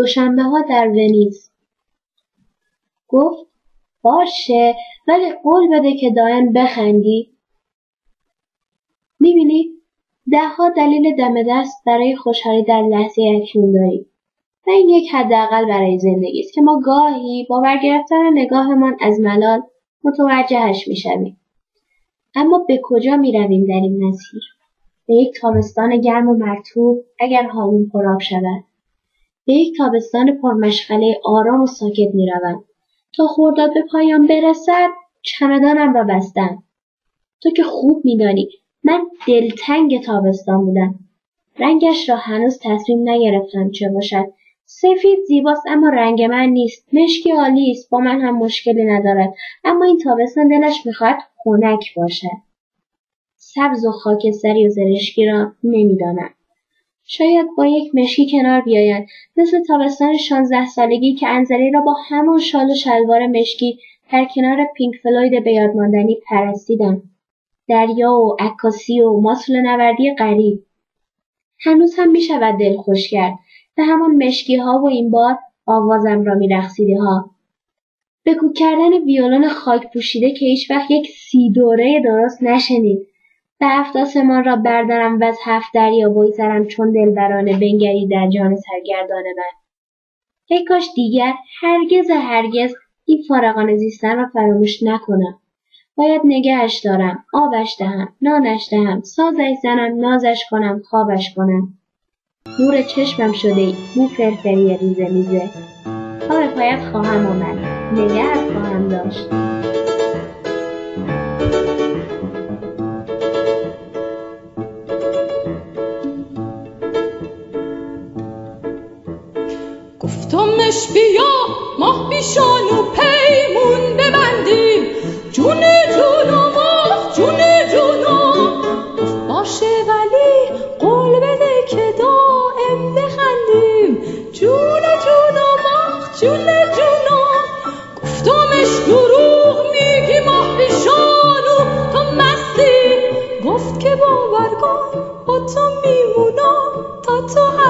دوشنبه‌ها در ونیز. گفت باشه، ولی قول بده که دائم بخندی. میبینی؟ 10 دلیل دم دست برای خوشحالی در لحظه اکنون داریم. و این یک حداقل برای زندگی است که ما گاهی با برگرفتن نگاهمان از ملال متوجهش میشویم. اما به کجا میرویم در این مسیر؟ به یک تابستان گرم و مرطوب اگر هامون پرآب شود. به یک تابستان پرمشغله آرام و ساکت میروم. تا خرداد به پایان برسد چمدانم را بستم. تو که خوب میدانی من دلتنگ تابستان بودم. رنگش را هنوز تصمیم نگرفتم چه باشد. سفید زیباست اما رنگ من نیست. مشکی عالی است، با من هم مشکلی ندارد، اما این تابستان دلش میخواهد خنک باشد. سبز و خاکستری و زرشکی را نمیدانم. شاید با یک مشکی کنار بیایند، مثل تابستان 16 سالگی که انزلی را با همان شال و شلوار مشکی در کنار پینک فلوید به یاد ماندنی پرستیدم. دریا و عکاسی و ماسول نوردی غریب. هنوز هم میشود دل خوش کرد. به همان مشکی ها و این بار آوازم را میرقصیدی ها. به کوک کردن ویولون خاک پوشیده که هیچ وقت یک سی دوره درست نشنید. به 7 آسمان را بردارم و از 7 دریا بگذرم چون دلبرانه بنگری در جان سرگردان من. ای کاش دیگر هرگز این فارغانه زیستن را فراموش نکنم. باید نگهش دارم، آبش دهم، نانش دهم، سازش زنم، نازش کنم، خوابش کنم. نور چشمم شده ای، مو فرفری ریزه میزه. تا به پایت خواهم آمد، نگهت خواهم داشت. گفتمش بیا ماه پیشان و پیمون ببندیم، جون جون و ماه جون جون و. گفت باشه ولی قول بده که دائم بخندیم، جون جون و ماه جون جون و. گفتمش دروغ میگی ماه پیشان و تو مستی، گفت که باور کن با تو میمونم تا تو